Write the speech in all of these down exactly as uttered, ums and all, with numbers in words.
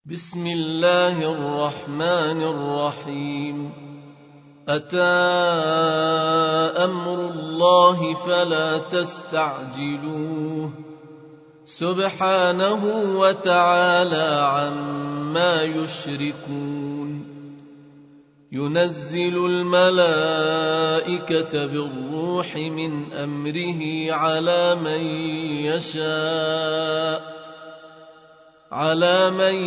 بسم الله الرحمن الرحيم. أتى أمر الله فلا تستعجلوه سبحانه وتعالى عما يشركون. ينزل الملائكة بالروح من أمره على من يشاء على من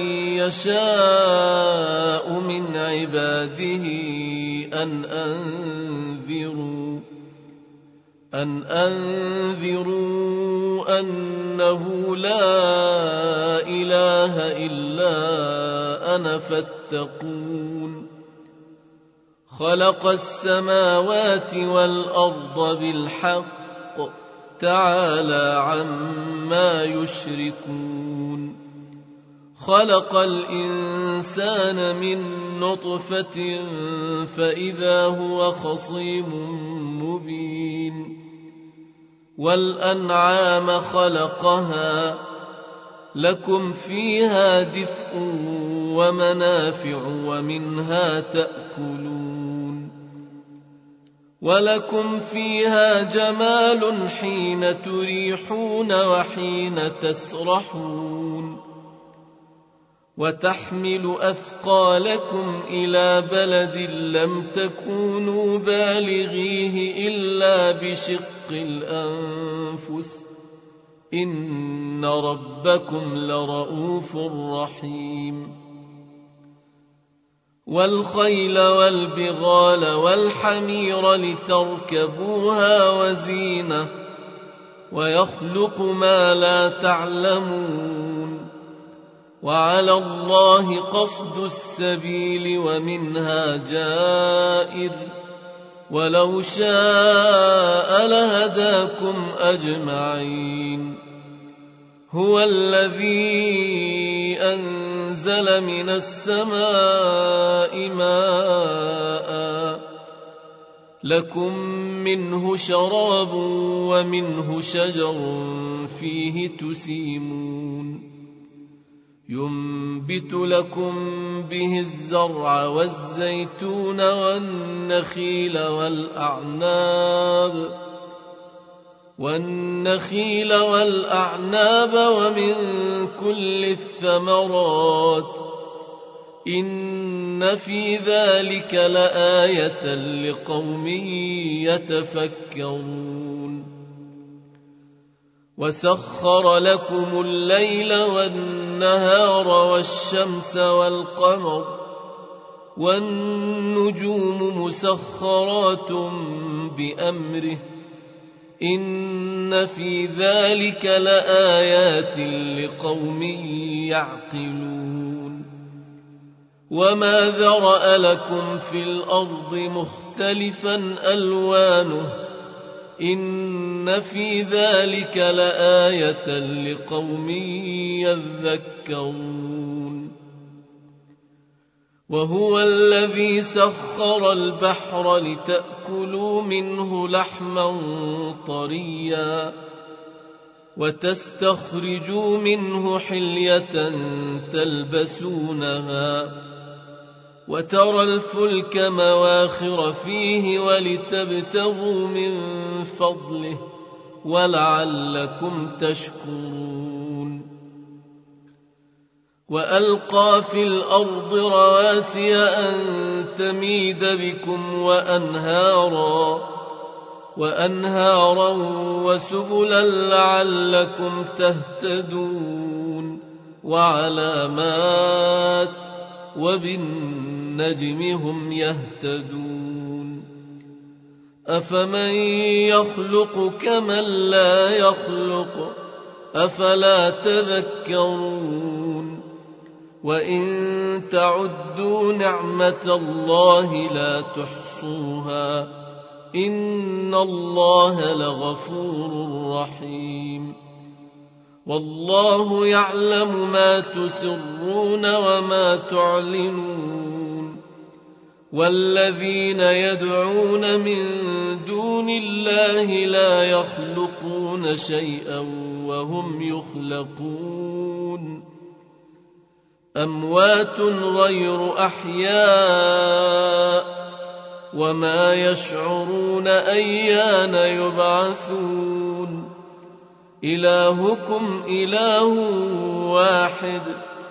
يشاء من عباده أن أنذروا أن أنذروا أنه لا إله إلا أنا فاتقون. خلق السماوات والأرض بالحق تعالى عما يشركون. خلق الإنسان من نطفة فإذا هو خصيم مبين. والأنعام خلقها لكم فيها دفء ومنافع ومنها تأكلون. ولكم فيها جمال حين تريحون وحين تسرحون. وتحمل أثقالكم إلى بلد لم تكونوا بالغيه إلا بشق الأنفس إن ربكم لرؤوف رحيم. والخيل والبغال والحمير لتركبوها وزينة ويخلق ما لا تعلمون. وعلى الله قصد السبيل ومنها جائر ولو شاء لهداكم أجمعين. هو الذي أنزل من السماء ماء لكم منه شراب ومنه شجر فيه تسيمون. ينبت لكم به الزرع والزيتون والنخيل والأعناب والنخيل والأعناب ومن كل الثمرات إن في ذلك لآية لقوم يتفكرون. وسخر لكم الليل والنهار والشمس والقمر والنجوم مسخرات بأمره إن في ذلك لآيات لقوم يعقلون. وما ذرأ لكم في الأرض مختلفا ألوانه إن في ذلك لآية لقوم يذكرون. وهو الذي سخر البحر لتأكلوا منه لحما طريا وتستخرجوا منه حلية تلبسونها وترى الفلك مواخر فيه ولتبتغوا من فضله ولعلكم تشكرون. وألقى في الأرض رواسي أن تميد بكم وأنهارا وأنهارا وسبلا لعلكم تهتدون. وعلامات وبالنجم هم يهتدون. أفمن يخلق كمن لا يخلق أفلا تذكرون. وإن تعدوا نعمة الله لا تحصوها إن الله لغفور رحيم. والله يعلم ما تسرون وما تعلنون. والذين يدعون من دون الله لا يخلقون شيئا وهم يخلقون. أموات غير أحياء وما يشعرون أيان يبعثون إلهكم إله واحد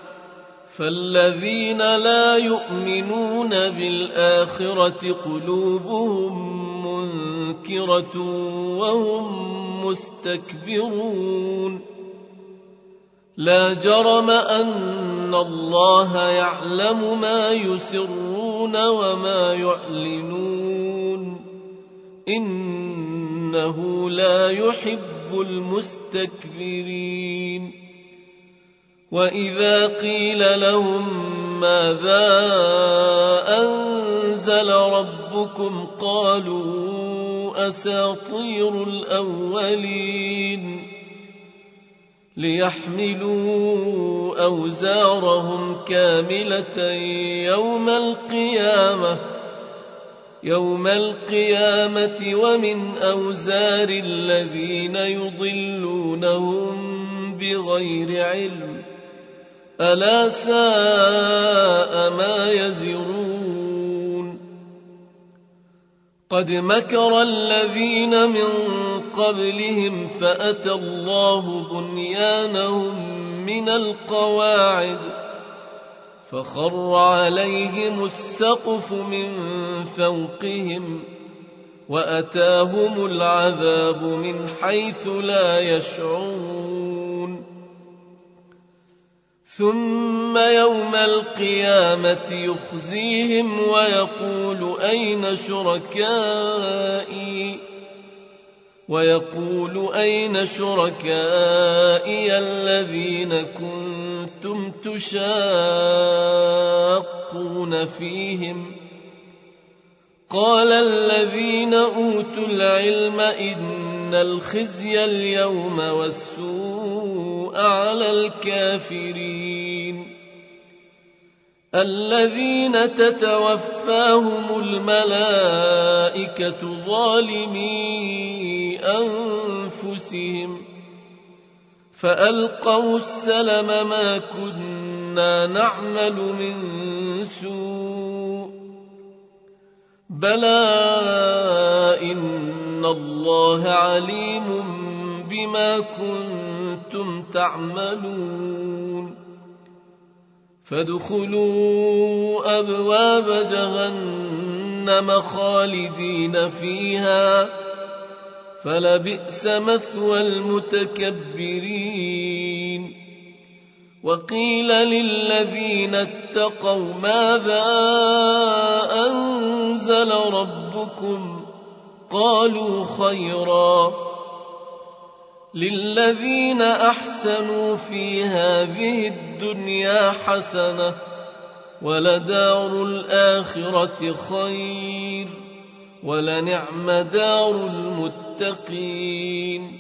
فالذين لا يؤمنون بالآخرة قلوبهم منكرة وهم مستكبرون لا جرم أن الله يعلم ما يسرون وما يعلنون إنه لا يحب المستكبرين وإذا قيل لهم ماذا أنزل ربكم قالوا أساطير الأولين ليحملوا أوزارهم كاملة يوم القيامة يوم القيامة ومن أوزار الذين يضلونهم بغير علم ألا ساء ما يزرون قد مكر الذين من قبلهم فأتى الله بنيانهم من القواعد فخر عليهم السقف من فوقهم وأتاهم العذاب من حيث لا يشعرون ثم يوم القيامة يخزيهم ويقول أين شركائي ويقول أين شركائي الذين كنتم تشاقون فيهم قال الذين أوتوا العلم إن الخزي اليوم والسوء على الكافرين الذين تتوفاهم الملائكة ظالمي أنفسهم فألقوا السلم ما كنا نعمل من سوء بلى إن الله عليم بما كنتم تعملون فادخلوا أبواب جهنم خالدين فيها فلبئس مثوى المتكبرين وقيل للذين اتقوا ماذا أنزل ربكم قالوا خيرا للذين أحسنوا في هذه الدنيا حسنة ولدار الآخرة خير ولنعم دار المتقين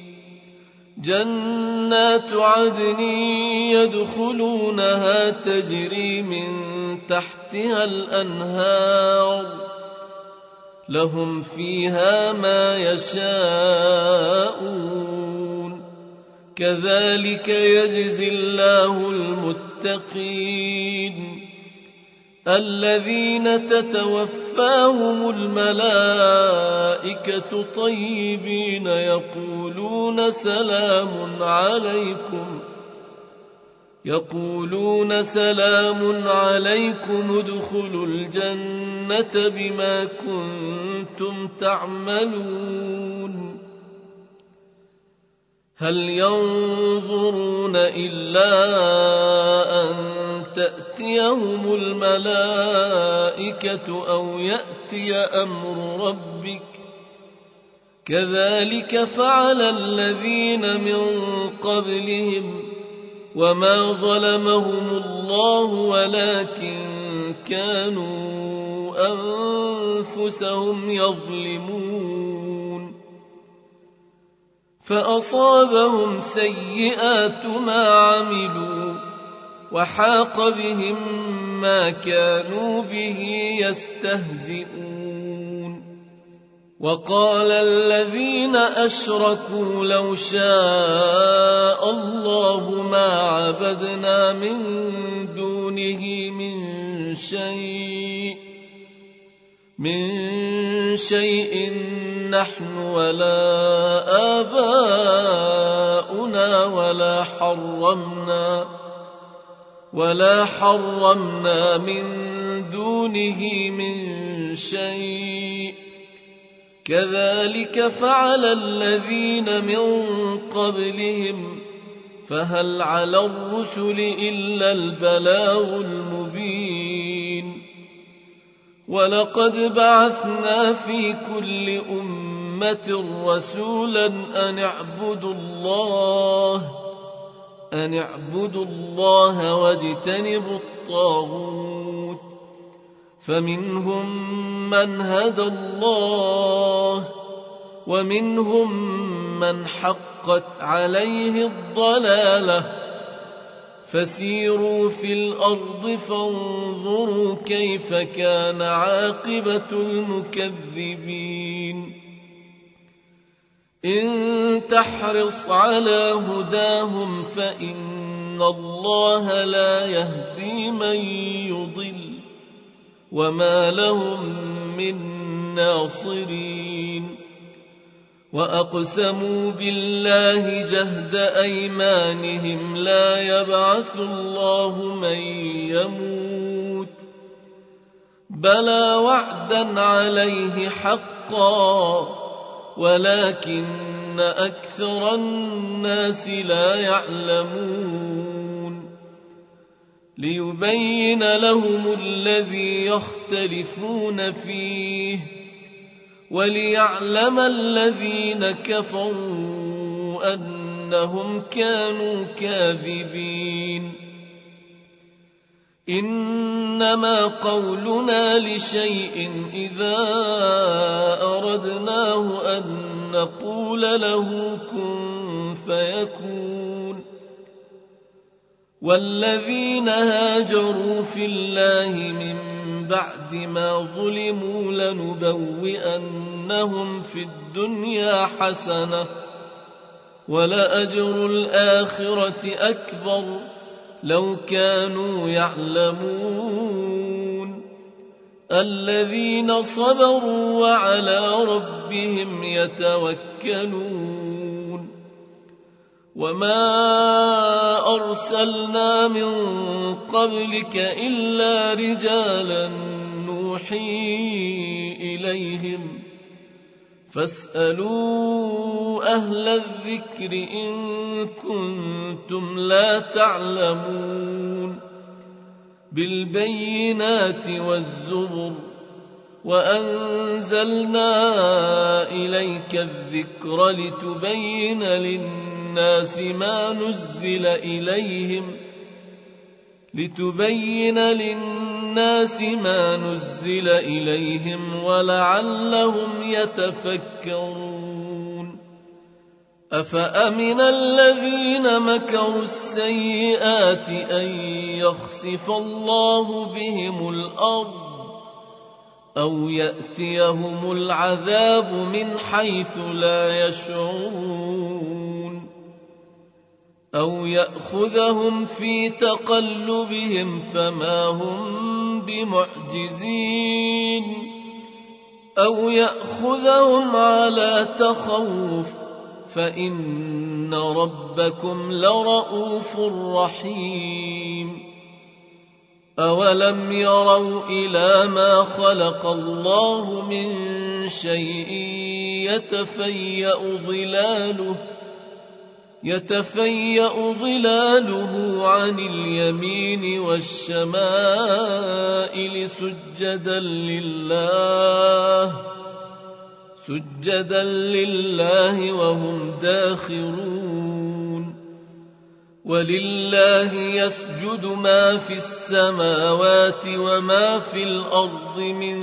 جنات عدن يدخلونها تجري من تحتها الأنهار لهم فيها ما يشاءون كذلك يجزي الله المتقين الذين تتوفاهم الملائكة طيبين يقولون سلام عليكم يقولون سلام عليكم ادخلوا الجنة بما كنتم تعملون هل ينظرون إلا أن تأتيهم الملائكة أو يأتي أمر ربك كذلك فعل الذين من قبلهم وما ظلمهم الله ولكن كانوا أنفسهم يظلمون فأصابهم سيئات ما عملوا وحاق بهم ما كانوا به يستهزئون وقال الذين أشركوا لو شاء الله ما عبدنا من دونه من شيء من شيء نحن ولا آباؤنا ولا حرمنا ولا حرمنا من دونه من شيء كذلك فعل الذين من قبلهم فهل على الرسل إلا البلاغ المبين ولقد بعثنا في كل أمة رسولا أن اعبدوا الله أن اعبدوا الله واجتنبوا الطاغوت فمنهم من هدى الله ومنهم من حقت عليه الضلالة فسيروا في الأرض فانظروا كيف كان عاقبة المكذبين إن تحرص على هداهم فإن الله لا يهدي من يضل وما لهم من ناصرين وأقسموا بالله جهد أيمانهم لا يبعث الله من يموت بلى وعدا عليه حقا ولكن أكثر الناس لا يعلمون ليبين لهم الذي يختلفون فيه وليعلم الذين كفروا أنهم كانوا كاذبين إنما قولنا لشيء إذا أردناه أن نقول له كن فيكون والذين هاجروا في الله من بعد ما ظلموا لنبوئنهم في الدنيا حسنة ولأجر الآخرة أكبر لو كانوا يعلمون الذين صبروا وعلى ربهم يتوكلون وما أرسلنا من قبلك إلا رجالا نوحي إليهم فاسألوا أهل الذكر إن كنتم لا تعلمون بالبينات والزبر وأنزلنا إليك الذكر لتبين للناس ما نزل إليهم لتبين للناس ما نزل إليهم ولعلهم يتفكرون أفأمن الذين مكروا السيئات أن يخسف الله بهم الأرض أو يأتيهم العذاب من حيث لا يشعرون أو يأخذهم في تقلبهم فما هم بمعجزين أو يأخذهم على تخوف فإن ربكم لرؤوف رحيم أولم يروا إلى ما خلق الله من شيء يتفيأ ظلاله يتفيأ ظلاله عن اليمين والشمائل سجدا لله سجدا لله وهم داخرون ولله يسجد ما في السماوات وما في الأرض من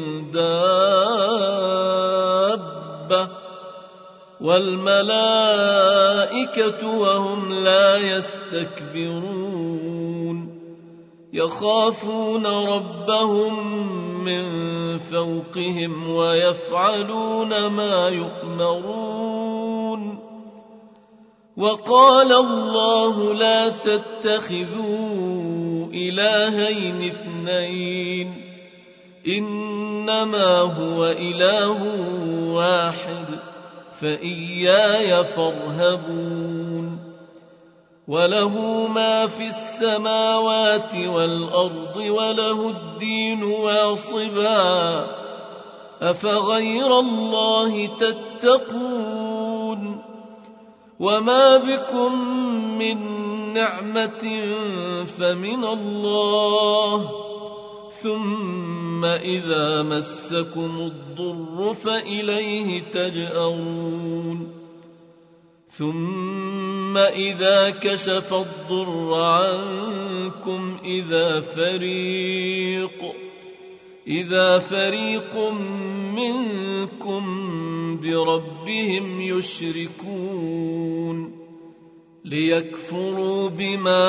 دابة والملائكة وهم لا يستكبرون يخافون ربهم من فوقهم ويفعلون ما يؤمرون. وقال الله لا تتخذوا إلهين اثنين إنما هو إله واحد فإياي فارهبون. وله ما في السماوات والأرض وله الدين واصبا أفغير الله تتقون. وما بكم من نعمة فمن الله ثم إذا مسكم الضر فإليه تجأرون. ثم إذا كشف الضر عنكم إذا فريق إذا فريق منكم بربهم يشركون ليكفروا بما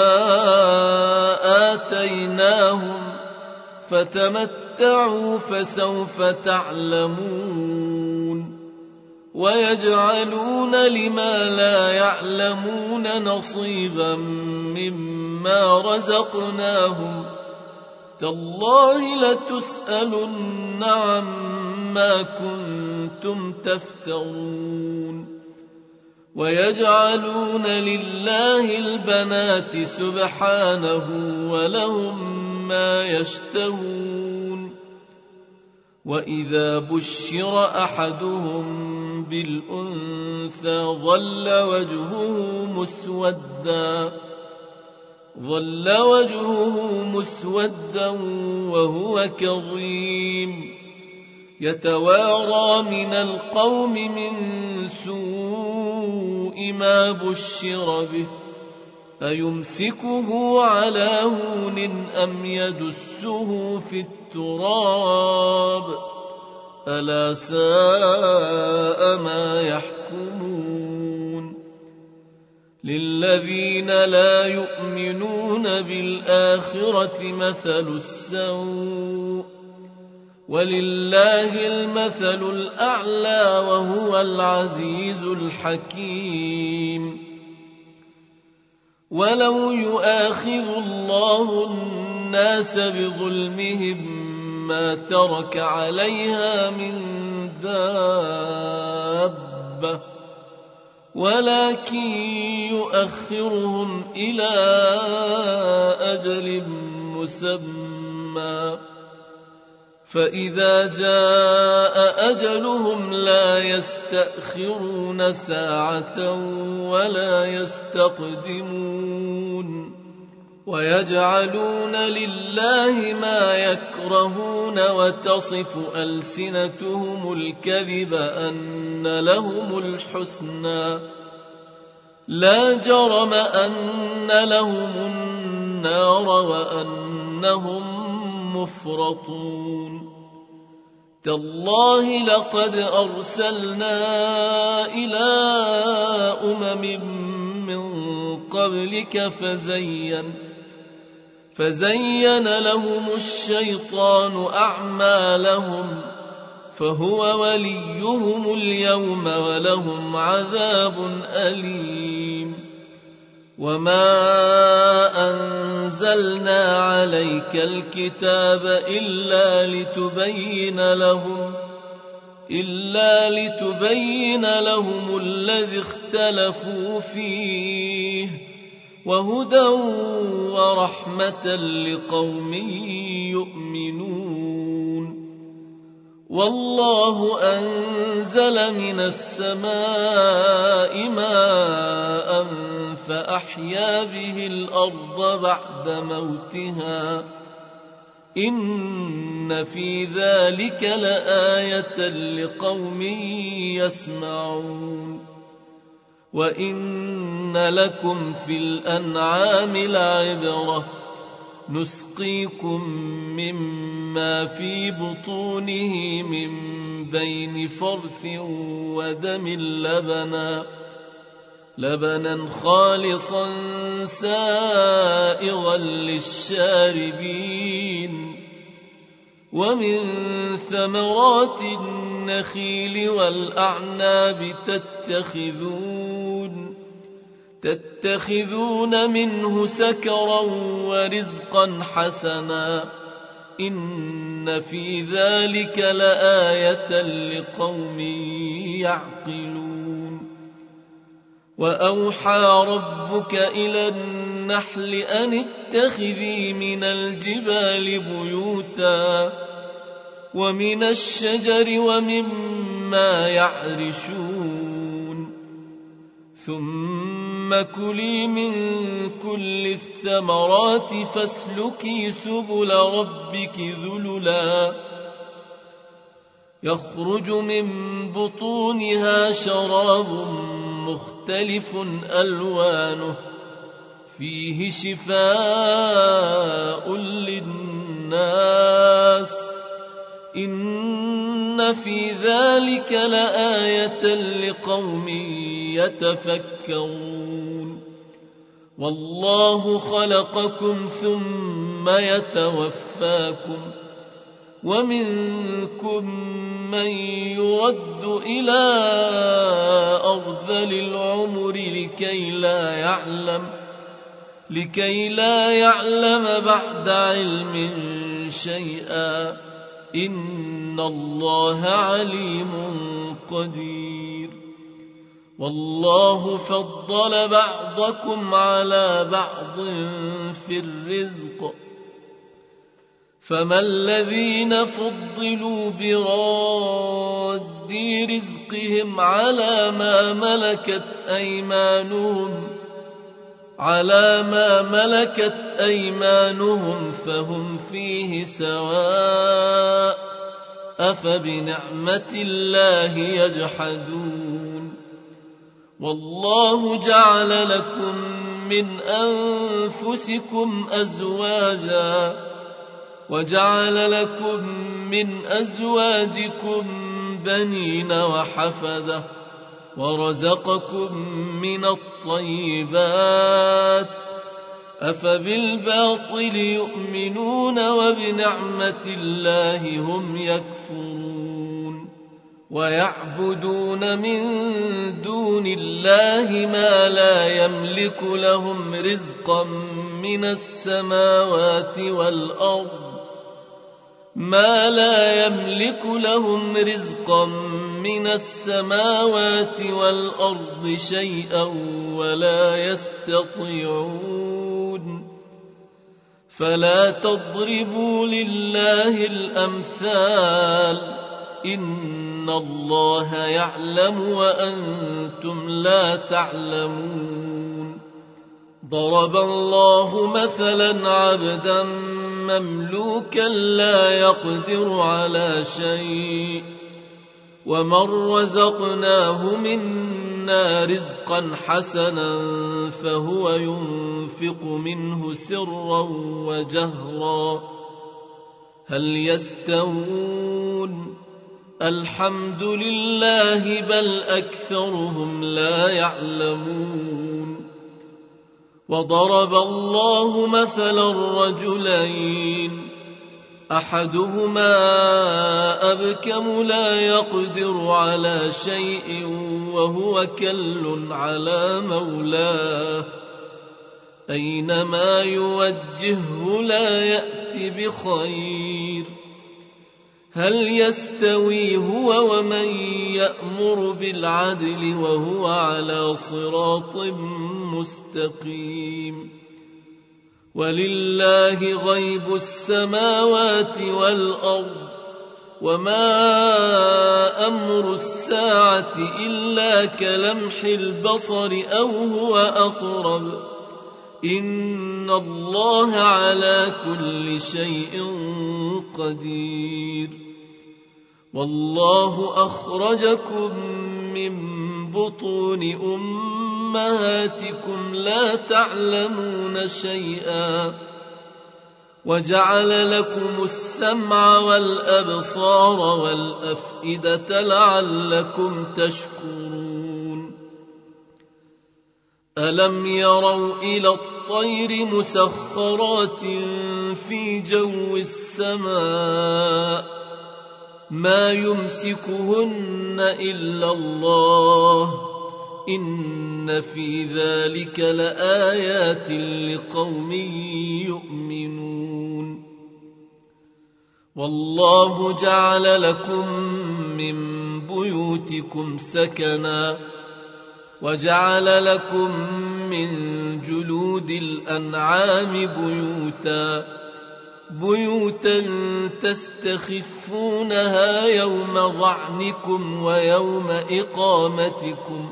آتيناهم فتمتعوا فسوف تعلمون. ويجعلون لما لا يعلمون نصيبا مما رزقناهم تالله لتسألن عما كنتم تفترون. ويجعلون لله البنات سبحانه ولهم ما يشتهون. وإذا بشر أحدهم بالأنثى ظل وجهه مسودا ظل وجهه مسودا وهو كظيم يتوارى من القوم من سوء ما بشر به أيمسكه على هون أم يدسه في التراب ألا ساء ما يحكمون. للذين لا يؤمنون بالآخرة مثل السوء ولله المثل الأعلى وهو العزيز الحكيم. ولو يؤاخذ الله الناس بظلمهم ما ترك عليها من دابة ولكن يؤخرهم إلى أجل مسمى فإذا جاء أجلهم لا يستأخرون ساعة ولا يستقدمون. ويجعلون لله ما يكرهون وتصف ألسنتهم الكذب أن لهم الحسنى لا جرم أن لهم النار وأنهم مفرطون. تالله لقد أرسلنا إلى أمم من قبلك فزين فزين لهم الشيطان أعمالهم فهو وليهم اليوم ولهم عذاب أليم. وما أنزلنا عليك الكتاب إلا لتبين لهم إلا لتبين لهم الذي اختلفوا فيه وهدى ورحمة لقوم يؤمنون. والله أنزل من السماء ماء فأحيا به الأرض بعد موتها إن في ذلك لآية لقوم يسمعون. وإن لكم في الأنعام لعبرة نسقيكم مما في بطونه من بين فرث ودم لبنا لبنا خالصا سائغا للشاربين ومن ثمرات النخيل والأعناب تتخذون تتخذون منه سكرا ورزقا حسنا إن في ذلك لآية لقوم يعقلون. وأوحى ربك إلى النحل أن اتخذي من الجبال بيوتا ومن الشجر ومما يعرشون ثم كلي من كل الثمرات فاسلكي سبل ربك ذللا يخرج من بطونها شراب مختلف ألوانه فيه شفاء للناس إن في ذلك لآية لقوم يتفكرون. والله خلقكم ثم يتوفاكم ومنكم من يرد إلى أرذل العمر لكي لا يعلم لكي لا يعلم بعد علم شيئا إن الله عليم قدير. والله فضل بعضكم على بعض في الرزق فما الذين فضلوا براد رزقهم على ما ملكت أيمانهم على ما ملكت أيمانهم فهم فيه سواء أفبنعمة الله يجحدون. والله جعل لكم من أنفسكم أزواجا وجعل لكم من أزواجكم بنين وحفدة ورزقكم من الطيبات أفبالباطل يؤمنون وبنعمة الله هم يكفرون. ويعبدون من دون الله ما لا يملك لهم رزقا من السماوات والأرض ما لا يملك لهم رزقا من السماوات والأرض شيئا ولا يستطيعون. فلا تضربوا لله الأمثال إن الله يعلم وأنتم لا تعلمون. ضرب الله مثلا عبدا مملوكا لا يقدر على شيء ومن رزقناه منا رزقا حسنا فهو ينفق منه سرا وجهرا هل يستوون الحمد لله بل أكثرهم لا يعلمون. وضرب الله مثلا رجلين أحدهما أبكم لا يقدر على شيء وهو كل على مولاه أينما يوجهه لا يأتي بخير هل يستوي هو ومن يأمر بالعدل وهو على صراط مستقيم. ولله غيب السماوات والأرض وما أمر الساعة إلا كلمح البصر أو هو أقرب إن الله على كل شيء قدير. والله أخرجكم من بطون أمهاتكم لا تعلمون شيئا وجعل لكم السمع والأبصار والأفئدة لعلكم تشكرون. ألم يروا إلى الطير والطير مسخرات في جو السماء ما يمسكهن إلا الله إن في ذلك لآيات لقوم يؤمنون والله جعل لكم من بيوتكم سكنا وجعل لكم من جلود الأنعام بيوتا بيوتا تستخفونها يوم ظعنكم ويوم إقامتكم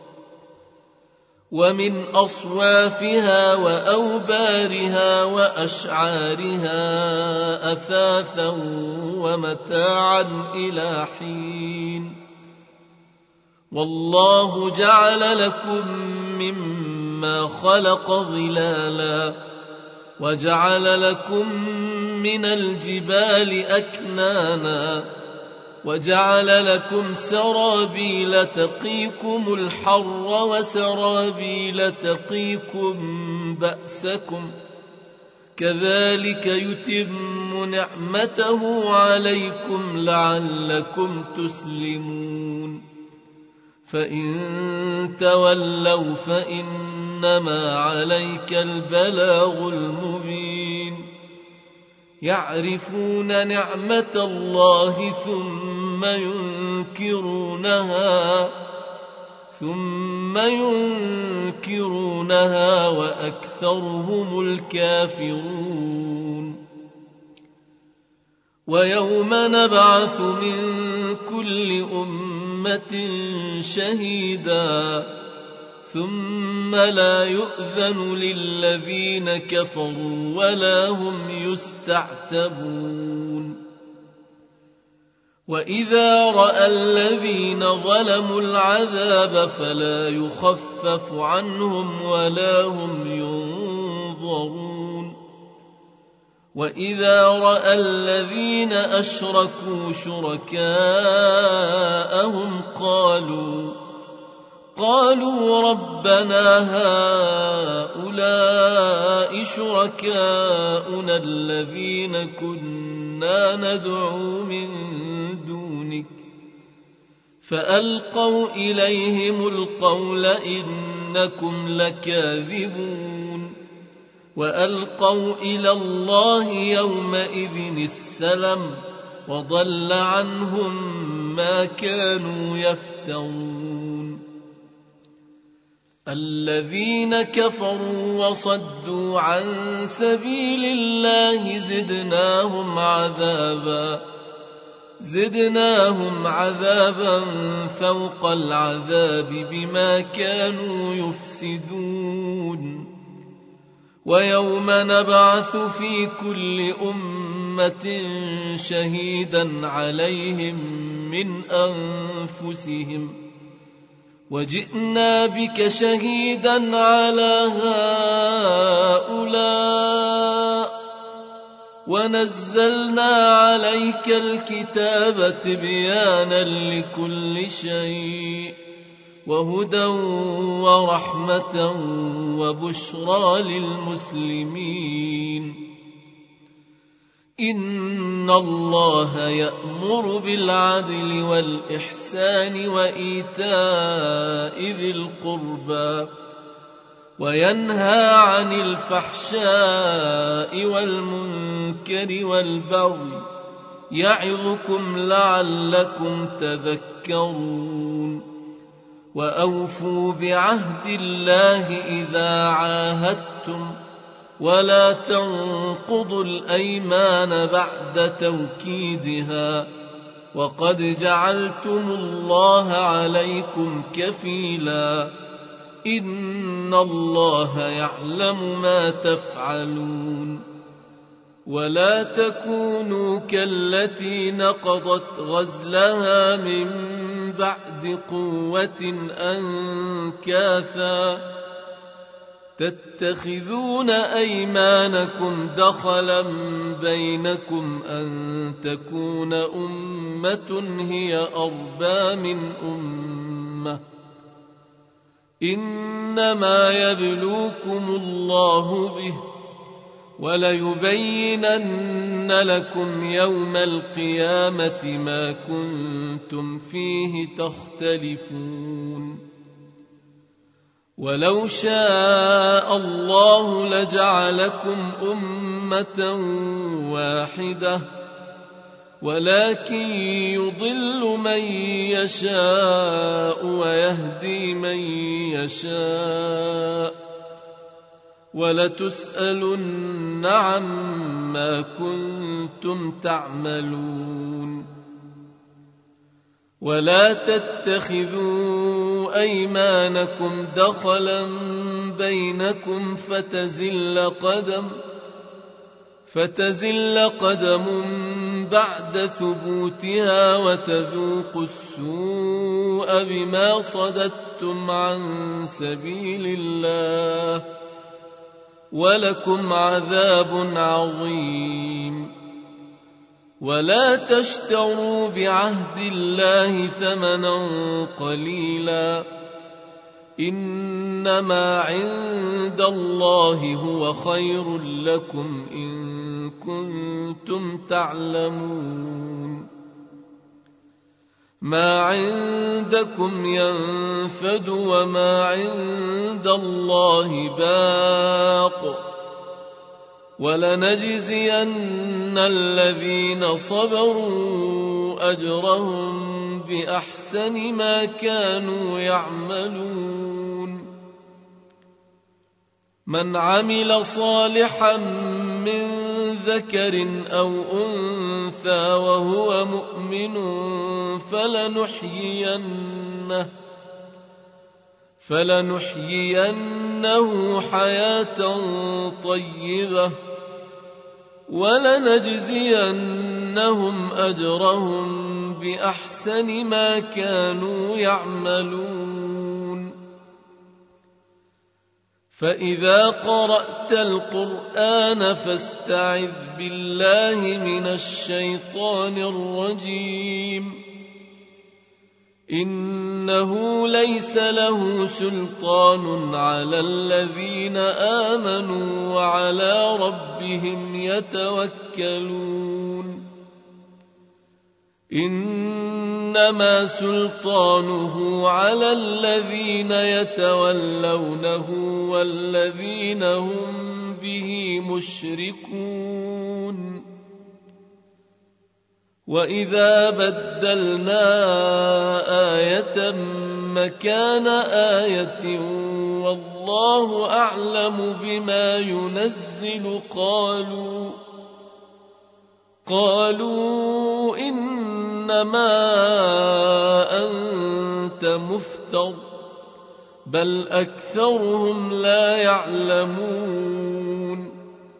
ومن أصوافها وأوبارها وأشعارها أثاثا ومتاعا إلى حين والله جعل لكم مما خلق ظلالا وجعل لكم من الجبال أكنانا وجعل لكم سرابيل تقيكم الحر وسرابيل تقيكم بأسكم كذلك يتم نعمته عليكم لعلكم تسلمون فإن تولوا فإنما عليك البلاغ المبين يعرفون نعمة الله ثم ينكرونها ثم ينكرونها وأكثرهم الكافرون ويوم نبعث من كل أمة شهيدا ثم لا يؤذن للذين كفروا ولا هم يستعتبون وإذا رأى الذين ظلموا العذاب فلا يخفف عنهم ولا هم ينظرون وإذا رأى الذين أشركوا شركاءهم قالوا قالوا ربنا هؤلاء شركاؤنا الذين كنا ندعو من دونك فألقوا إليهم القول إنكم لكاذبون وألقوا إلى الله يومئذ السلم وضل عنهم ما كانوا يفترون الذين كفروا وصدوا عن سبيل الله زدناهم عذابا زدناهم عذابا فوق العذاب بما كانوا يفسدون ويوم نبعث في كل أمة شهيدا عليهم من أنفسهم وجئنا بك شهيدا على هؤلاء ونزلنا عليك الكتاب تبيانا لكل شيء وهدى ورحمة وبشرى للمسلمين إن الله يأمر بالعدل والإحسان وإيتاء ذي القربى وينهى عن الفحشاء والمنكر والبغي يعظكم لعلكم تذكرون وأوفوا بعهد الله إذا عاهدتم ولا تنقضوا الأيمان بعد توكيدها وقد جعلتم الله عليكم كفيلا إن الله يعلم ما تفعلون ولا تكونوا كالتي نقضت غزلها من بعد قوة أنكاثا تتخذون أيمانكم دخلا بينكم أن تكون أمة هي أربى من أمة إنما يبلوكم الله به وليبينن لكم يوم القيامة ما كنتم فيه تختلفون ولو شاء الله لجعلكم أمة واحدة ولكن يضل من يشاء ويهدي من يشاء ولتسألن عما كنتم تعملون ولا تتخذوا أيمانكم دخلا بينكم فتزل قدم فتزل قدم بعد ثبوتها وتذوقوا السوء بما صددتم عن سبيل الله ولكم عذاب عظيم ولا تشتروا بعهد الله ثمنا قليلا إنما عند الله هو خير لكم إن كنتم تعلمون ما عندكم ينفد وما عند الله باق ولنجزين الذين صبروا أجرهم بأحسن ما كانوا يعملون من عمل صالحا من ذكر أو أنثى وهو مؤمن فلنحيينه فلنحيينه حياة طيبة ولنجزينهم أجرهم بأحسن ما كانوا يعملون فإذا قرأت القرآن فاستعذ بالله من الشيطان الرجيم إنه ليس له سلطان على الذين آمنوا وعلى ربهم يتوكلون إنما سلطانه على الذين يتولونه والذين هم به مشركون وإذا بدلنا آية مكان آية والله أعلم بما ينزل قالوا قالوا إنما أنت مفتر بل أكثرهم لا يعلمون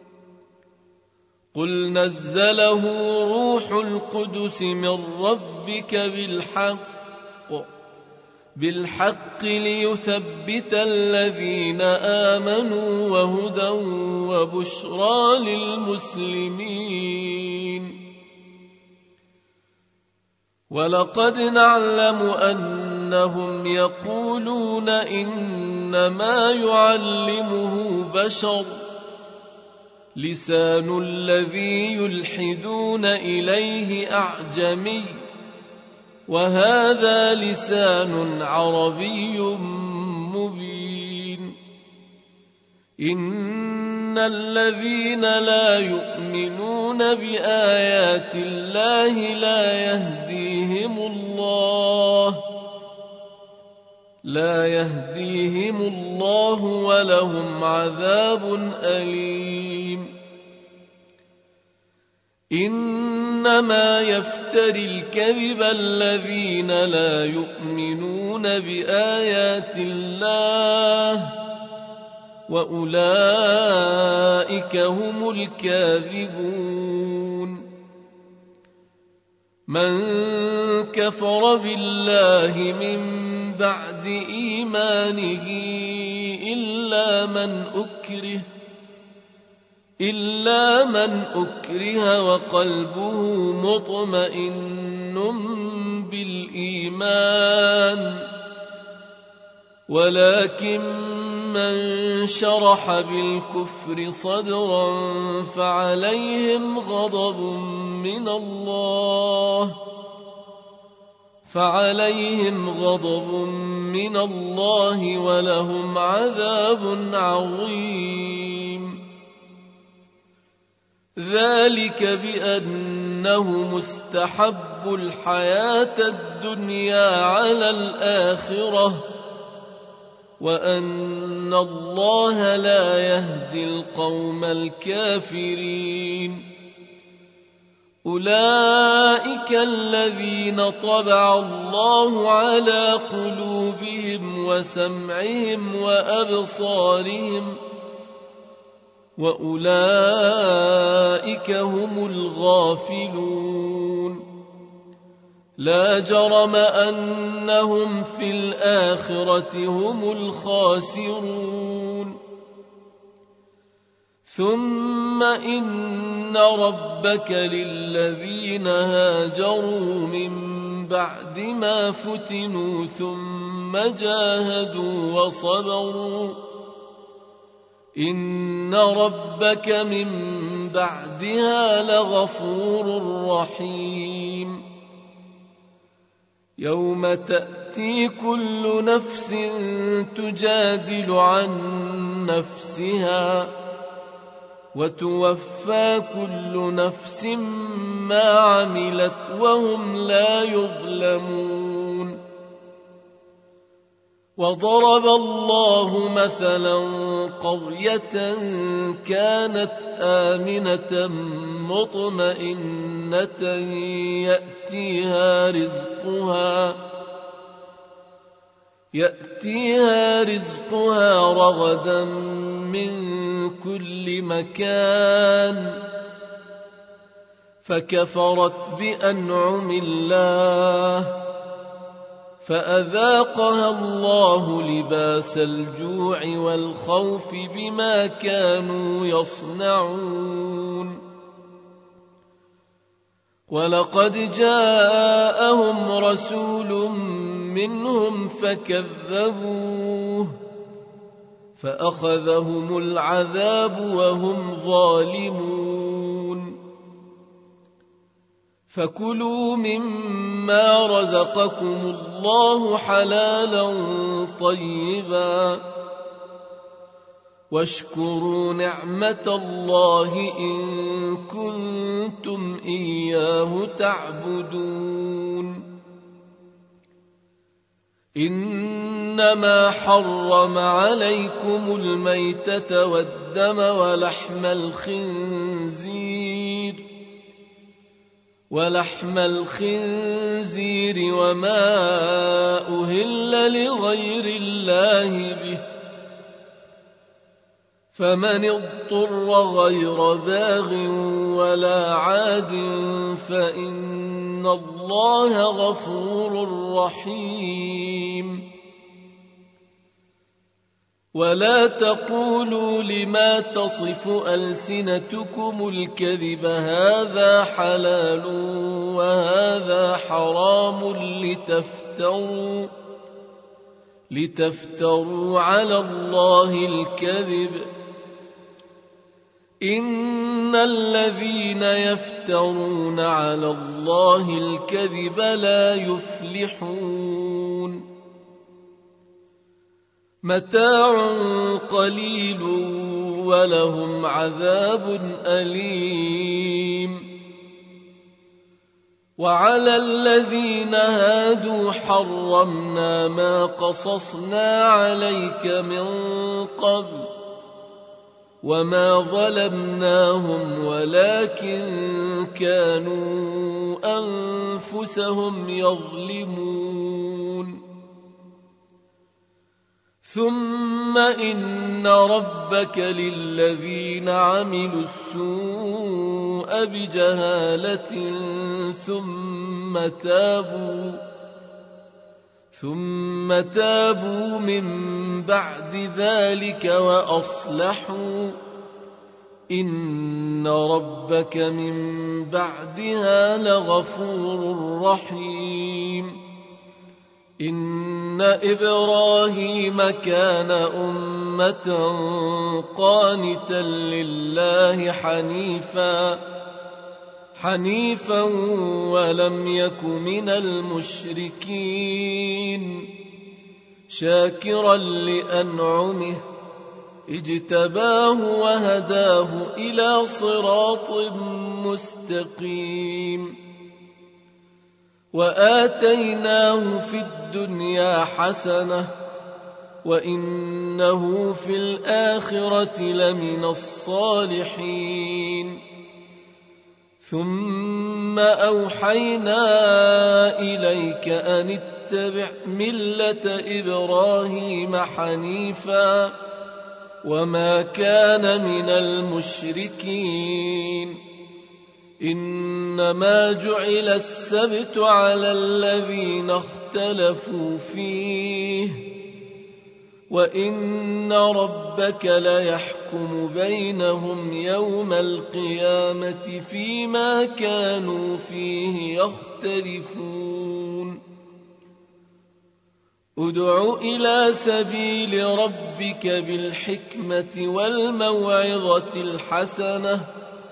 قل نزله روح القدس من ربك بالحق بالحق ليثبت الذين آمنوا وهدى وبشرى للمسلمين ولقد نعلم أنهم يقولون إنما يعلمه بشر لسان الذي يلحدون إليه أعجمي وهذا لسان عربي مبين إن الذين لا يؤمنون بآيات الله لا يهديهم الله لا يهديهم الله ولهم عذاب أليم إنما يفتري الكذب الذين لا يؤمنون بآيات الله وأولئك هم الكاذبون من كفر بالله من بعد إيمانه إلا من أكره إلا من أكره وقلبه مطمئن بالإيمان ولكن من شرح بالكفر صدرا فعليهم غضب من الله فعليهم غضب من الله ولهم عذاب عظيم. ذلك بأنه مستحب الحياة الدنيا على الآخرة وأن الله لا يهدي القوم الكافرين. أولئك الذين طبع الله على قلوبهم وسمعهم وأبصارهم وأولئك هم الغافلون. لا جرم أنهم في الآخرة هم الخاسرون. ثم إن ربك للذين هاجروا من بعد ما فتنوا ثم جاهدوا وصبروا إن ربك من بعدها لغفور رحيم. يوم تأتي كل نفس تجادل عن نفسها وتوفى كل نفس ما عملت وهم لا يظلمون. وضرب الله مثلا قرية كانت آمنة مطمئنة يأتيها رزقها يأتيها رزقها رغدا من كل مكان فكفرت بأنعم الله فأذاقها الله لباس الجوع والخوف بما كانوا يصنعون. ولقد جاءهم رسول منهم فكذبوه فأخذهم العذاب وهم ظالمون. فكلوا مما رزقكم الله حلالا طيبا واشكروا نعمة الله إن كنتم إياه تعبدون. إنما حرم عليكم الميتة والدم ولحم الخنزير ولحم الخنزير وما أهل لغير الله به فمن اضطر غير باغ ولا عاد فإن الله غفور رحيم. ولا تقولوا لما تصف ألسنتكم الكذب هذا حلال وهذا حرام لتفتروا لتفتروا على الله الكذب إن الذين يفترون على الله الكذب لا يفلحون. متاع قليل ولهم عذاب أليم. وعلى الذين هادوا حرمنا ما قصصنا عليك من قبل وما ظلمناهم ولكن كانوا أنفسهم يظلمون. ثم إن ربك للذين عملوا السوء بجهالة ثم تابوا ثم تابوا من بعد ذلك وأصلحوا إن ربك من بعدها لغفور رحيم. إن إبراهيم كان أمة قانتا لله حنيفا حنيفا ولم يك من المشركين شاكرا لأنعمه اجتباه وهداه إلى صراط مستقيم وآتيناه في الدنيا حسنة وإنه في الآخرة لمن الصالحين ثم أوحينا إليك أن اتبع ملة إبراهيم حنيفا وما كان من المشركين إنما جعل السبت على الذين اختلفوا فيه وإن ربك ليحكم بينهم يوم القيامة فيما كانوا فيه يختلفون ادع إلى سبيل ربك بالحكمة والموعظة الحسنة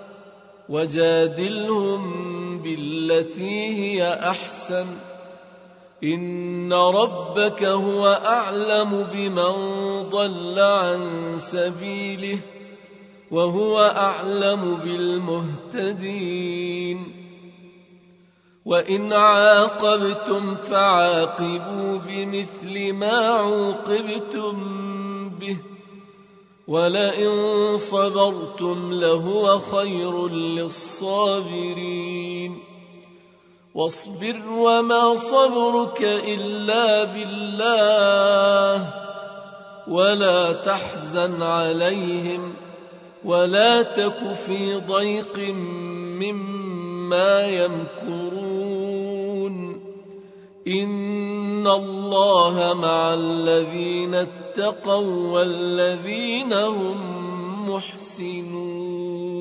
وجادلهم بالتي هي أحسن إن ربك هو أعلم بمن ضل عن سبيله وهو أعلم بالمهتدين وإن عاقبتم فعاقبوا بمثل ما عوقبتم به ولئن صبرتم لهو خير للصابرين واصبر وما صبرك إلا بالله ولا تحزن عليهم ولا تك في ضيق مما يمكرون إن الله مع الذين اتقوا والذين هم محسنون